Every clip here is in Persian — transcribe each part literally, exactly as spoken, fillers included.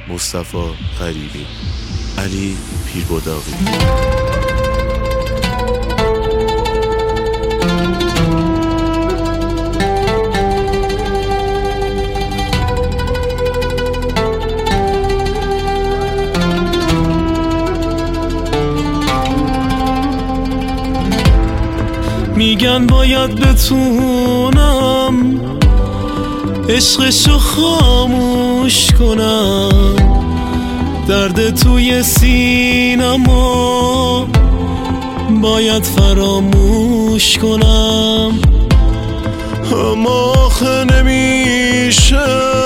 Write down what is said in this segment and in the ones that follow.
مصطفی غریبی، علی پیربداغی. میگن باید بتونم عشقشو خاموش کنم، درد توی سینما باید فراموش کنم، اما آخه نمیشه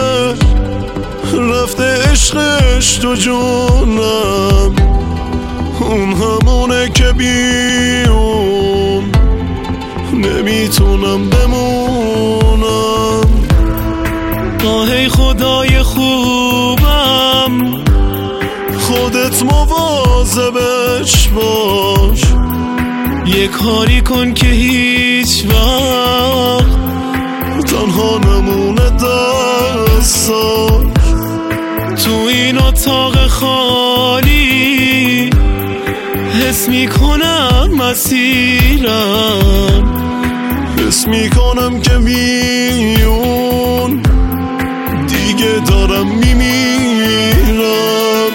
رفته عشقش تو جونم، اون همونه که بیون نمیتونم بمونم. آهی خدای خوبم خودت مواظبش باش، یه کاری کن که هیچ وقت تنها نمونه دستاش. تو این اتاق خالی حس میکنم مسیرم، حس میکنم که میون دیگه دارم میمیرم.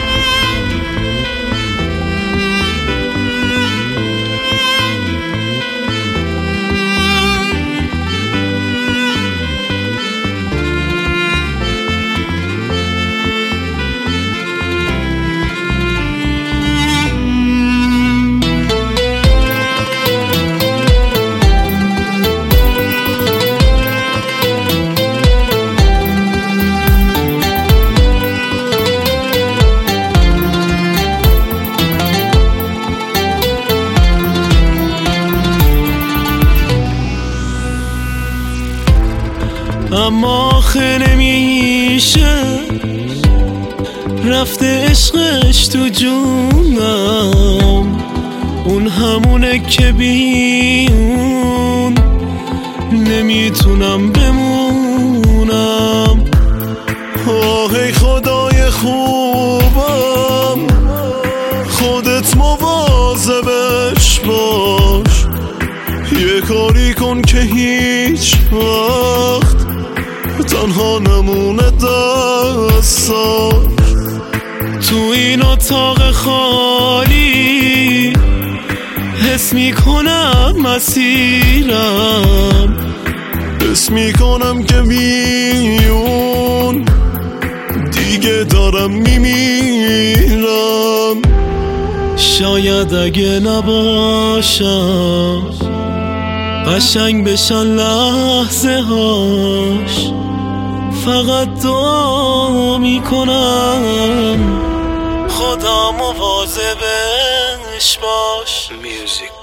اما آخه نمیشه رفته عشقش تو جونم، اون همونه که بیون نمیتونم بمونم. آهی خدای خوبم خودت مواظبش باش، یه کاری کن که هیچ وقت تنها نمونه دستاش. تو این اتاق خالی حس میکنم مسیرم، حس میکنم که میون دیگه دارم میمیرم. شاید اگه نباشم قشنگ بشن لحظه هاش، فقط دعا میکنم خدا مواظبش باش. میوزیک